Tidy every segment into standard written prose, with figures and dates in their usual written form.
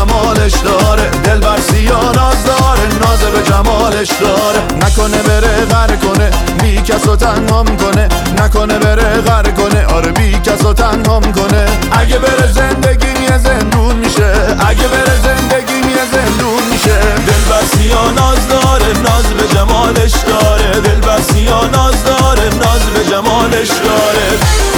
جمالش داره، دلبر سیاه ناز داره، ناز به جمالش داره. نکنه بره غر کنه، بی کسو تنهام کنه، نکنه بره غر کنه، آره بی کسو تنهام کنه. اگه بره زندگی یه زندون میشه، اگه بره زندگی یه زندون میشه. دلبر سیاه ناز داره، ناز به جمالش داره، دلبر سیاه ناز داره، ناز به جمالش داره.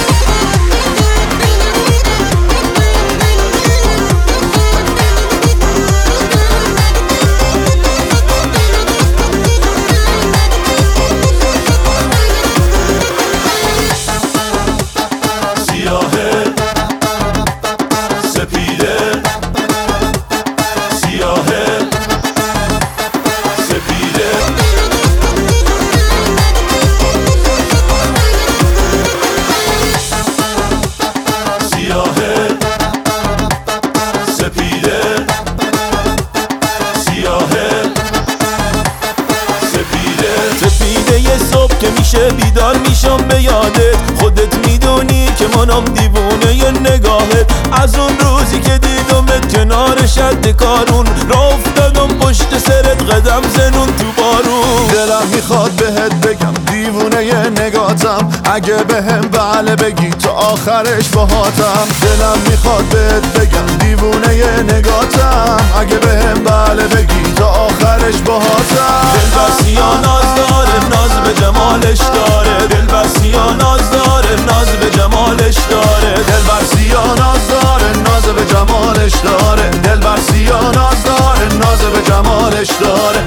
سپیده یه صبح که میشه بیدار میشم به یادت، خودت میدونی که منم دیوونه ی نگاهت. از اون روزی که دیدمت کنار شد کارون، را افتادم پشت سرت قدم زنون تو بارون. دلم میخواد بهت بگم دیوونه ی نگاتم، اگه بهم بله بگی تو آخرش باهاتم. دلم میخواد بهت بگم دیوونه ی نگاتم، اگه بهم بله بگی تو آخرش باهاتم. دلبر سیاه ناز داره، ناز به جمالش داره، دلبر سیاه ناز داره، ناز به جمالش داره. دلبر سیاه ناز داره، ناز به جمالش داره، دلبر سیاه ناز داره، ناز به جمالش داره.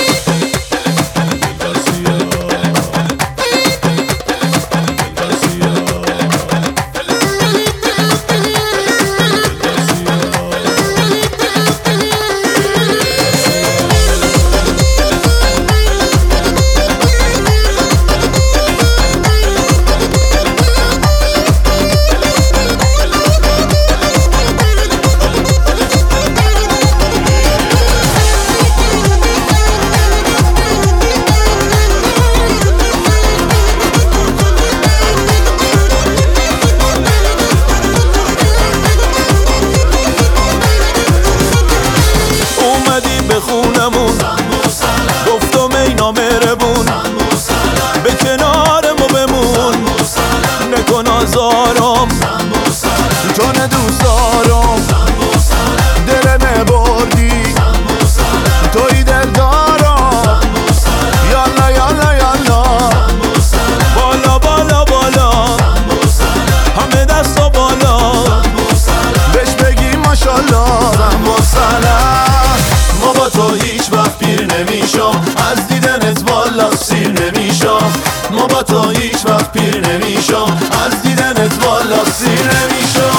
خونمون گفتم ای نامهربون، به کنار ما بمون، نکن آزارم، تو نه دوست دارم، دل نبردی، توی دل دارم. یالا یالا یالا، بالا بالا بالا، همه دستا بالا، بهش بگی ماشالله. زن و سلام، ما با تو هیچ وقت پیر نمیشم، از دیدنت والا سیر نمیشم. ما با تو هیچ وقت پیر نمیشم، از دیدنت والا سیر نمیشم.